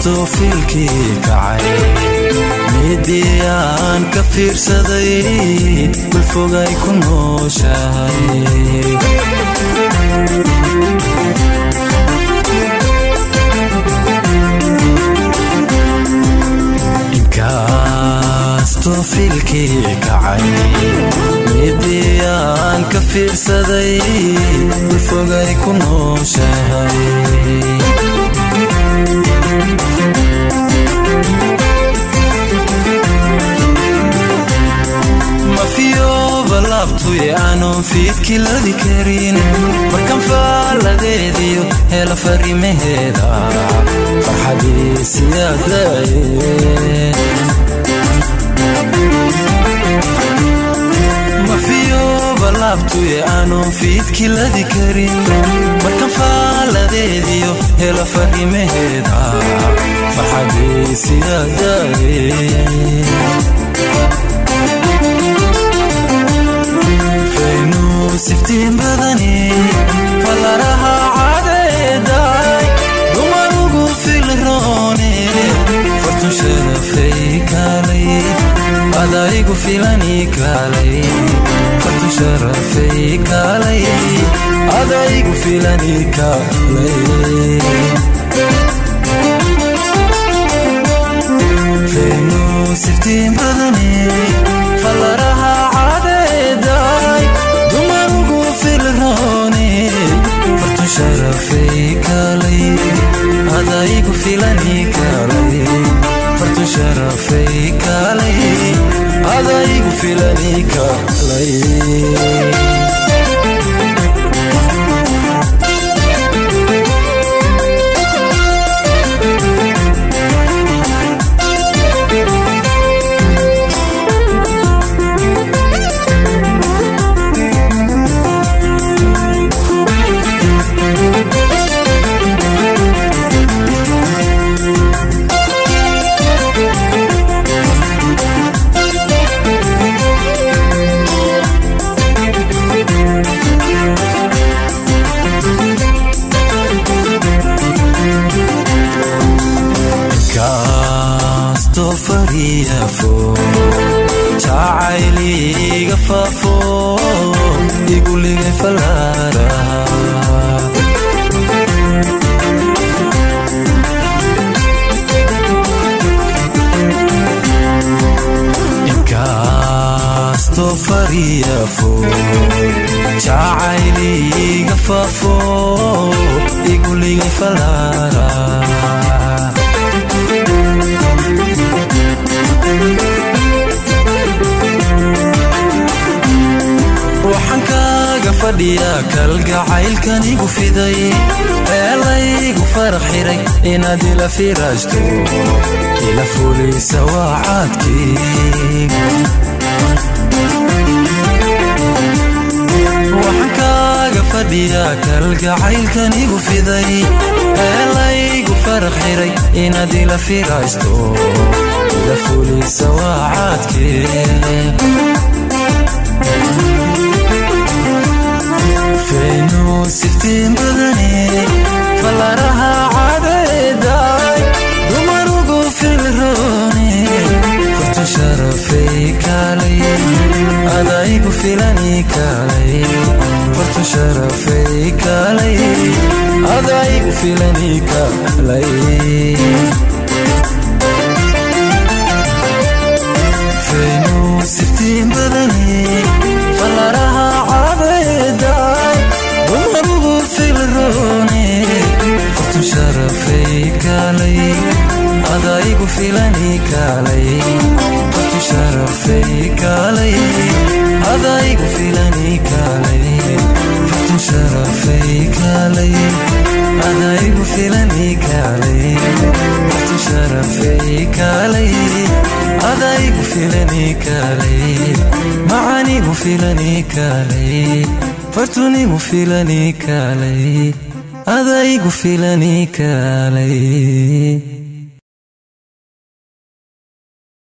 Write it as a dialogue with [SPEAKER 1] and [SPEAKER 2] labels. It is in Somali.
[SPEAKER 1] filkii kacay midiyaan ka fiirsaday bulfogay ku nooshahay inkastoo filkii kacay midiyaan ka fiirsaday bulfogay ku nooshahay laabtuye aanon fiidkii ladi karin markan faaladeediyo hela farimaheeda farxadiisiyaadaye mafiyoba laabtuye aanon fiidkii ladi karin markan faaladeediyo hela farimaheeda farxadiisiyaadaye siftiin badani falaraha cadeeday dumarugu filroone fartun sharafay kaalay adaygu filani kaalay fartun sharafay kaalay adaygu filani kaalay feenu siftiin badani falaraha cadeeday fartun sharafay kaalay adaygu filani kaalay fartun sharafay kaalay adaygu filani kaalay jacayliga faafo iguligay falaaraha inkastoo fariyafo jacayliga faafo iguligay falaaraha waxaan kaaga fadhiyaa kalgacaylkan igu fiday eelaygu farax xiray inaad ila firaashto ila fulisa waacaadkii waxaan kaaga fadhiyaa kalgacaylkan igu fiday eelaygu farax xiray inaad ila firaashto ila fulisa waacaadkii feenu siftiin badani falaraha cadeeday dumarugu filroone fartun sharafay kaalay adaygu filani kaalay fartun sharafay kaalay adaygu filani kaalay feenu siftiin badani falaraha cadeeday dumarugu filroone fartun sharafay kaalay adaygu filani kaalay fartun sharafay kaalay adaygu filani kaalay fartun sharafay kaalay adaygu filani kaalay fartun sharafay kaalay adaygu filani kaalay macanigu filani kaalay fartunigu filani kaalay adaygu filani kaalay